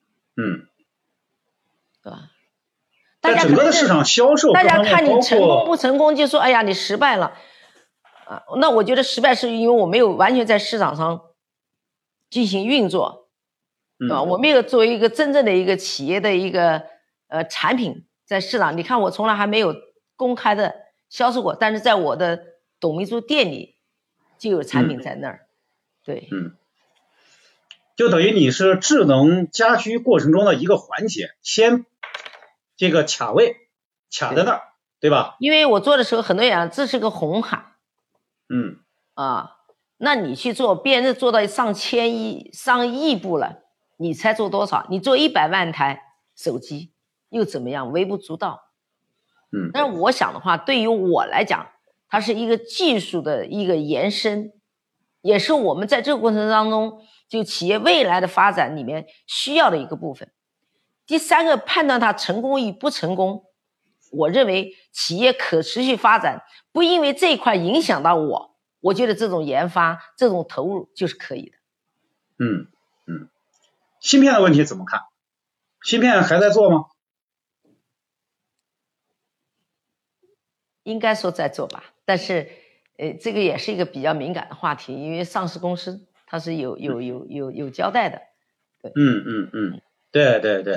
对吧？ 在整个的市场销售， 大家看你成功不成功，就说哎呀你失败了啊。那我觉得失败是因为我没有完全在市场上进行运作，对吧？我没有作为一个真正的一个企业的一个产品在市场，你看我从来还没有公开的销售过，但是在我的董明珠店里就有产品在那儿。对， 就等于你是智能家居过程中的一个环节，先这个卡位卡在那儿，对吧？ 因为我做的时候很多人讲这是个红海，那你去做，别人做到上千亿上亿部了，你才做多少？你做100万台手机又怎么样？微不足道。但是我想的话，对于我来讲，它是一个技术的一个延伸，也是我们在这个过程当中就企业未来的发展里面需要的一个部分。第三个，判断它成功与不成功，我认为企业可持续发展不因为这一块影响到我觉得这种研发这种投入就是可以的。 芯片的问题怎么看？芯片还在做吗？ 应该说在做吧，但是这个也是一个比较敏感的话题，因为上市公司它是有交代的。 对，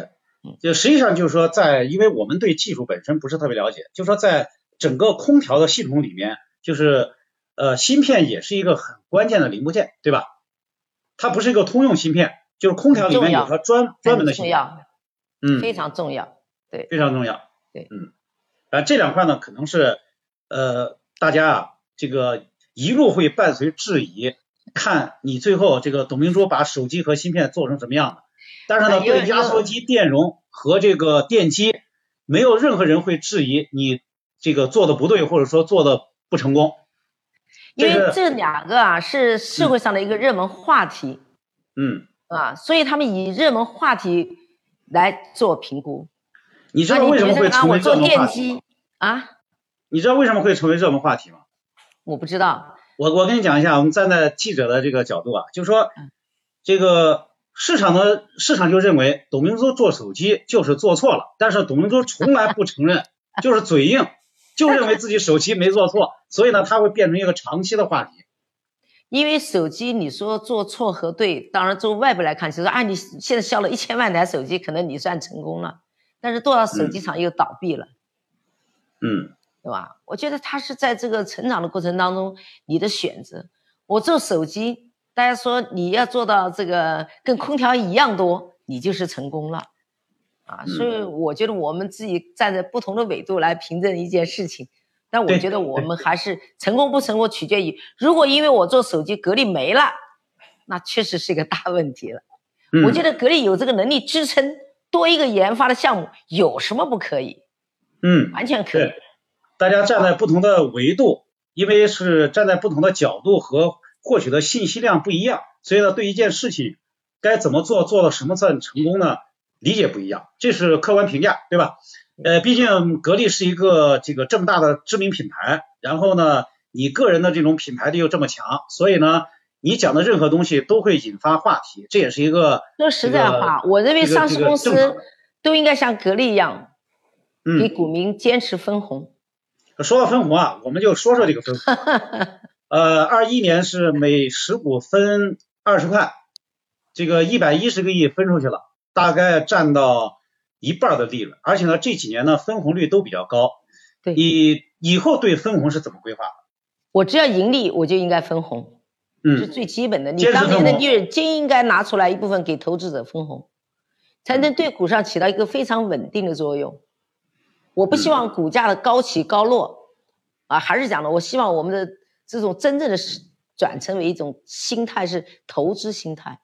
就实际上就是说因为我们对技术本身不是特别了解，就是说在整个空调的系统里面，就是芯片也是一个很关键的零部件，对吧？它不是一个通用芯片，就是空调里面有它专门的芯片， 非常重要，对， 非常重要， 对， 这两块呢，可能是大家啊这个一路会伴随质疑，看你最后这个董明珠把手机和芯片做成什么样的。但是呢，对压缩机、电容和这个电机，没有任何人会质疑你这个做的不对，或者说做的不成功。 因为这两个啊是社会上的一个热门话题，所以他们以热门话题来做评估。 你知道为什么会成为热门话题啊？ 你知道为什么会成为热门话题吗？ 我不知道。 我跟你讲一下，我们站在记者的这个角度啊，就是说这个市场就认为董明珠做手机就是做错了，但是董明珠从来不承认，就是嘴硬，就认为自己手机没做错，所以呢，它会变成一个长期的话题。 因为手机你说做错和对，当然从外部来看，就是你现在销了1000万台手机，可能你算成功了，但是多少手机厂又倒闭了，对吧？我觉得它是在这个成长的过程当中，你的选择。我做手机，大家说你要做到这个跟空调一样多，你就是成功了所以我觉得我们自己站在不同的纬度来评证一件事情，但我觉得我们还是成功不成功取决于，如果因为我做手机格力没了，那确实是一个大问题了。我觉得格力有这个能力支撑多一个研发的项目，有什么不可以？完全可以。 大家站在不同的维度，因为是站在不同的角度和获取的信息量不一样，所以呢，对一件事情该怎么做，做到什么算成功呢？理解不一样，这是客观评价，对吧？毕竟格力是一个这么大的知名品牌，然后呢，你个人的这种品牌力又这么强，所以呢，你讲的任何东西都会引发话题，这也是一个说实在话，我认为上市公司都应该像格力一样，给股民坚持分红。 说到分红啊，我们就说说这个分红。21年是每10股分20块，这个110个亿分出去了，大概占到一半的利润，而且呢，这几年呢分红率都比较高。 对， 以后对分红是怎么规划的？ 我只要盈利，我就应该分红，是最基本的。你当年的利润就应该拿出来一部分给投资者分红，才能对股上起到一个非常稳定的作用。我不希望股价的高起高落还是讲的，我希望我们的这种真正的转成为一种心态，是投资心态。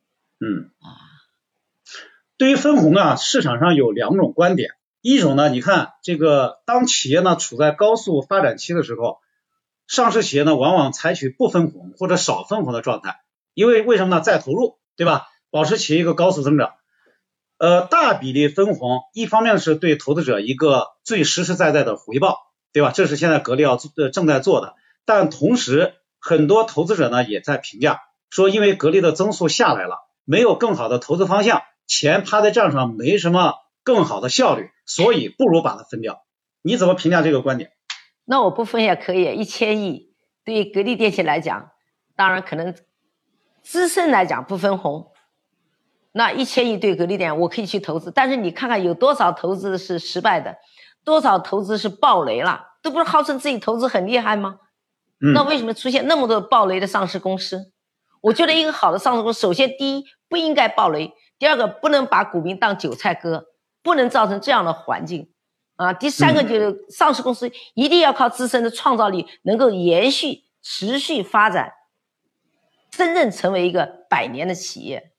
对于分红啊，市场上有2种观点。一种呢，你看这个当企业呢处在高速发展期的时候，上市企业呢往往采取不分红或者少分红的状态，因为为什么呢？再投入，对吧？保持企业一个高速增长。大比例分红，一方面是对投资者一个最实实在在的回报，对吧？这是现在格力正在做的。但同时，很多投资者呢也在评价说，因为格力的增速下来了，没有更好的投资方向，钱趴在账上没什么更好的效率，所以不如把它分掉。你怎么评价这个观点？ 那我不分也可以，1000亿对于格力电器来讲，当然可能资深来讲不分红。那1000亿对格力电我可以去投资，但是你看看有多少投资是失败的，多少投资是爆雷了，都不是号称自己投资很厉害吗？那为什么出现那么多爆雷的上市公司？我觉得一个好的上市公司，首先第一不应该爆雷，第二个不能把股民当韭菜割，不能造成这样的环境第三个就是上市公司一定要靠自身的创造力能够延续持续发展，真正成为一个100年的企业。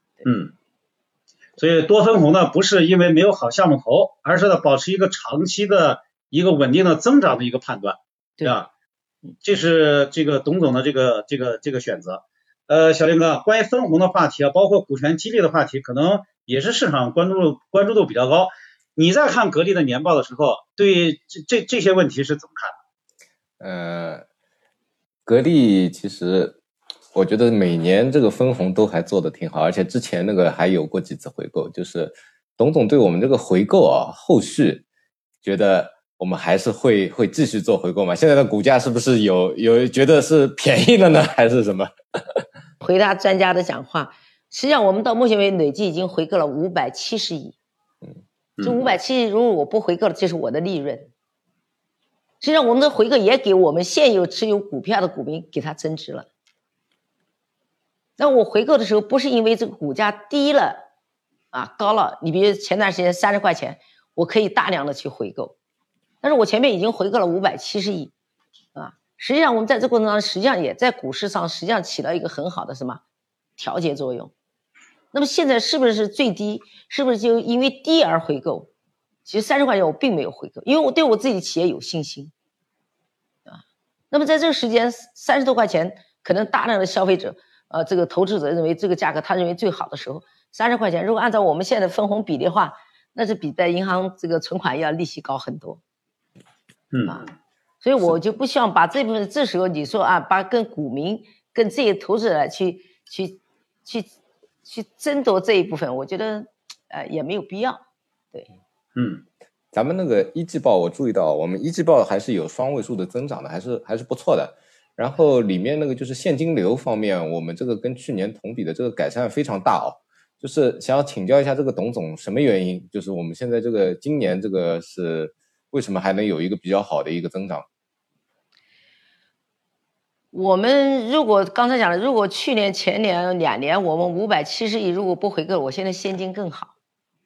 所以多分红呢，不是因为没有好项目投，而是呢保持一个长期的一个稳定的增长的一个判断，对吧？这是这个董总的这个选择。小林哥，关于分红的话题包括股权激励的话题，可能也是市场关注度比较高。你在看格力的年报的时候，对这些问题是怎么看的？格力其实我觉得每年这个分红都还做得挺好，而且之前那个还有过几次回购，就是董总对我们这个回购后续觉得我们还是会继续做回购嘛？现在的股价是不是有觉得是便宜了呢，还是什么？ 回答专家的讲话，实际上我们到目前为止累计已经回购了570亿这570如果我不回购了，这是我的利润。实际上我们的回购也给我们现有持有股票的股民给它增值了。那我回购的时候不是因为这个股价低了高了，你比如前段时间30块钱我可以大量的去回购，但是我前面已经回购了570亿实际上我们在这过程当中实际上也在股市上实际上起到一个很好的什么调节作用。那么现在是不是最低，是不是就因为低而回购？其实30块钱我并没有回购，因为我对我自己企业有信心那么在这个时间30多块钱，可能大量的消费者这个投资者认为这个价格他认为最好的时候，30块钱如果按照我们现在的分红比例的话，那是比在银行这个存款要利息高很多所以我就不希望把这部分，这时候你说把跟股民跟这些投资者去争夺这一部分，我觉得也没有必要。对， 咱们那个一季报我注意到，我们一季报还是有双位数的增长的，还是不错的。然后里面那个就是现金流方面，我们这个跟去年同比的这个改善非常大就是想要请教一下这个董总，什么原因？就是我们现在这个今年这个是为什么还能有一个比较好的一个增长？ 我们如果刚才讲的，如果去年前年2年我们570亿如果不回购，我现在现金更好。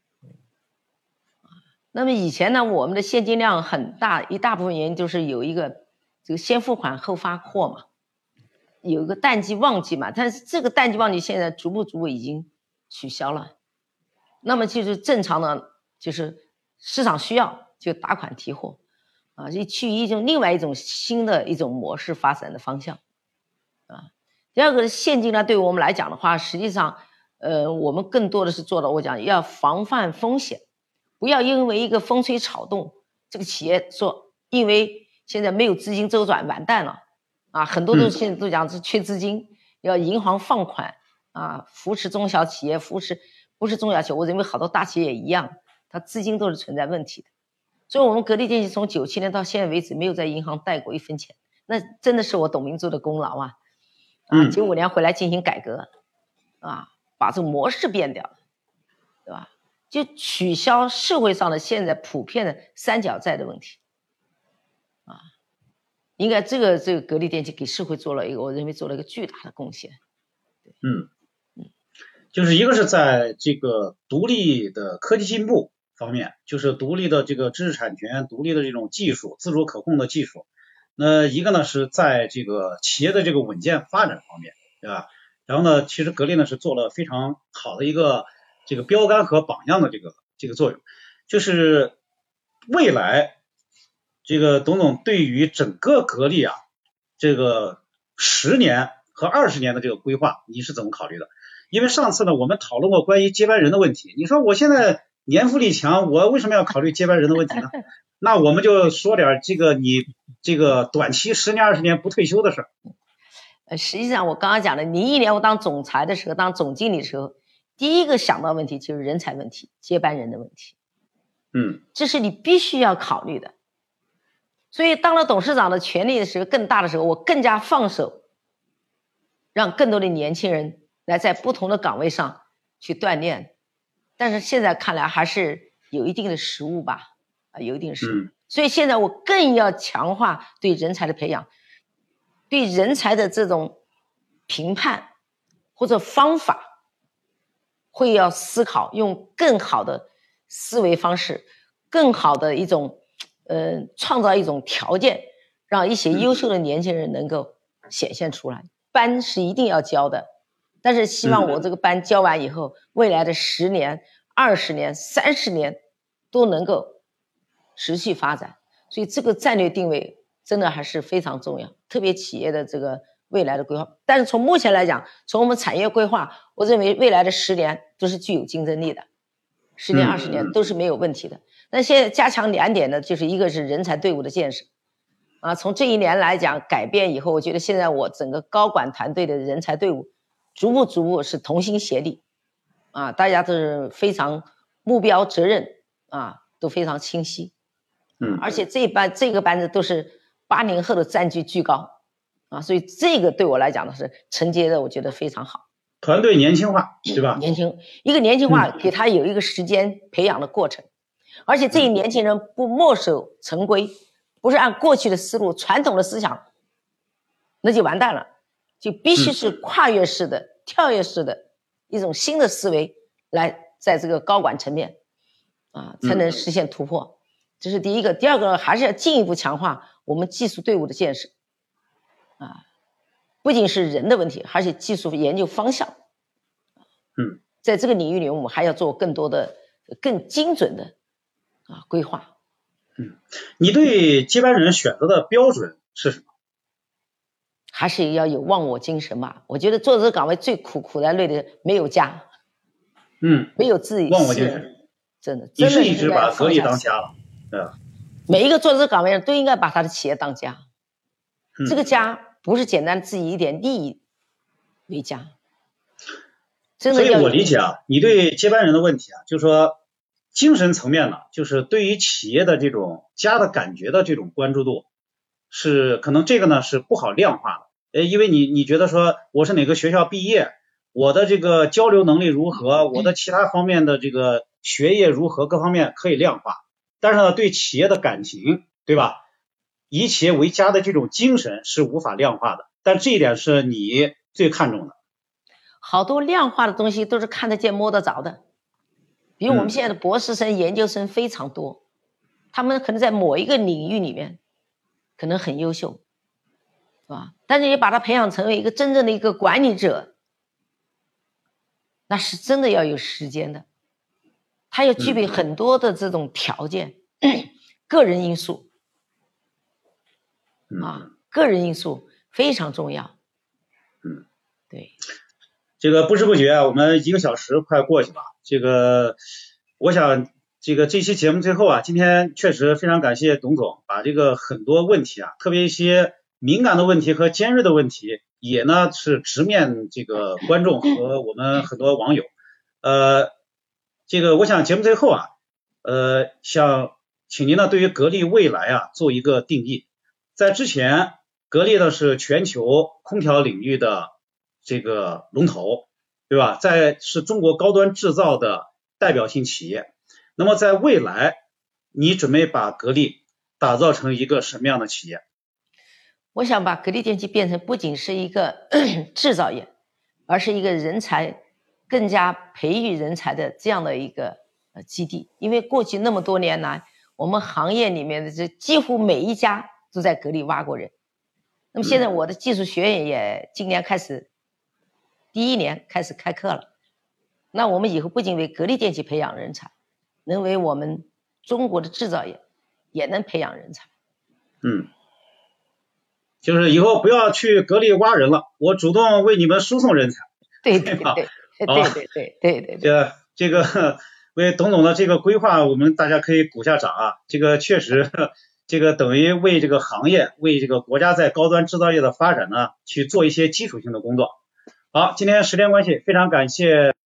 那么以前呢，我们的现金量很大，一大部分原因就是有一个这个先付款后发货嘛，有一个淡季旺季嘛，但是这个淡季旺季现在逐步已经取消了。那么就是正常的，就是市场需要就打款提货就趋于另外一种新的一种模式发展的方向第二个现金呢，对于我们来讲的话，实际上我们更多的是做到我讲要防范风险，不要因为一个风吹草动，这个企业说因为现在没有资金周转完蛋了很多都现在都讲是缺资金，要银行放款扶持中小企业，扶持不是中小企业，我认为好多大企业也一样，它资金都是存在问题的。所以我们格力电器从97年到现在为止没有在银行贷过1分钱，那真的是我董明珠的功劳95年回来进行改革把这个模式变掉了，对吧？就取消社会上的现在普遍的三角债的问题应该这个格力电器给社会做了一个，我认为做了一个巨大的贡献。 就是一个是在这个独立的科技进步方面，就是独立的这个知识产权，独立的这种技术，自主可控的技术。那一个呢是在这个企业的这个稳健发展方面，对吧？然后呢，其实格力呢是做了非常好的一个这个标杆和榜样的这个作用。就是未来这个董总对于整个格力这个10年和20年的这个规划，你是怎么考虑的？因为上次呢我们讨论过关于接班人的问题，你说我现在年富力强，我为什么要考虑接班人的问题呢？那我们就说点这个你这个短期10年20年不退休的事儿。 实际上我刚刚讲的01年我当总裁的时候，当总经理的时候，第一个想到问题就是人才问题，接班人的问题这是你必须要考虑的。所以当了董事长的权力的时候更大的时候，我更加放手，让更多的年轻人来在不同的岗位上去锻炼。但是现在看来还是有一定的失误吧有一定失误所以现在我更要强化对人才的培养，对人才的这种评判或者方法会要思考，用更好的思维方式，更好的一种创造一种条件，让一些优秀的年轻人能够显现出来。班是一定要教的，但是希望我这个班教完以后，未来的10年、20年、30年都能够持续发展。所以这个战略定位真的还是非常重要，特别企业的这个未来的规划。但是从目前来讲，从我们产业规划，我认为未来的10年都是具有竞争力的，10年、20年都是没有问题的。但现在加强2点呢，就是一个是人才队伍的建设从这1年来讲改变以后，我觉得现在我整个高管团队的人才队伍逐步是同心协力大家都是非常目标责任都非常清晰而且这个班子都是80后的占据居高所以这个对我来讲呢是承接的，我觉得非常好。 团队年轻化，对吧？ 年轻化给他有一个时间培养的过程。 而且这些年轻人不墨守成规，不是按过去的思路、传统的思想，那就完蛋了，就必须是跨越式的、跳跃式的一种新的思维来在这个高管层面才能实现突破。这是第一个。第二个，还是要进一步强化我们技术队伍的建设不仅是人的问题，而且技术研究方向在这个领域里我们还要做更多的更精准的规划。 你对接班人选择的标准是什么？ 还是要有忘我精神吧。我觉得做这个岗位最苦的累的没有家，没有自己忘我精神， 真的你是一直把格力当家了，对吧？ 每一个做这个岗位的人都应该把他的企业当家，这个家不是简单自己一点利益为家。真的。 所以我理解你对接班人的问题就是说精神层面呢，就是对于企业的这种家的感觉的这种关注度，是可能这个呢是不好量化的。因为你觉得说我是哪个学校毕业，我的这个交流能力如何，我的其他方面的这个学业如何，各方面可以量化，但是呢对企业的感情，对吧，以企业为家的这种精神是无法量化的，但这一点是你最看重的。 好多量化的东西都是看得见摸得着的，比如我们现在的博士生研究生非常多，他们可能在某一个领域里面可能很优秀，是吧？但是你把他培养成为一个真正的一个管理者，那是真的要有时间的，他要具备很多的这种条件，个人因素个人因素非常重要。对。 这个不知不觉我们1个小时快过去了。这个我想这期节目最后今天确实非常感谢董总把这个很多问题特别一些敏感的问题和尖锐的问题也呢是直面这个观众和我们很多网友。这个我想节目最后想请您呢对于格力未来做一个定义。在之前格力呢是全球空调领域的这个龙头，对吧？是中国高端制造的代表性企业。那么在未来你准备把格力打造成一个什么样的企业？ 我想把格力电器变成不仅是一个制造业，而是一个人才更加培育人才的这样的一个基地。因为过去那么多年来，我们行业里面的几乎每一家都在格力挖过人。那么现在我的技术学院也今年开始第1年开始开课了，那我们以后不仅为格力电器培养人才，能为我们中国的制造业也能培养人才。 就是以后不要去格力挖人了，我主动为你们输送人才。 对。 这个为董总的这个规划我们大家可以鼓下掌这个确实这个等于为这个行业为这个国家在高端制造业的发展呢去做一些基础性的工作。好，今天时间关系非常感谢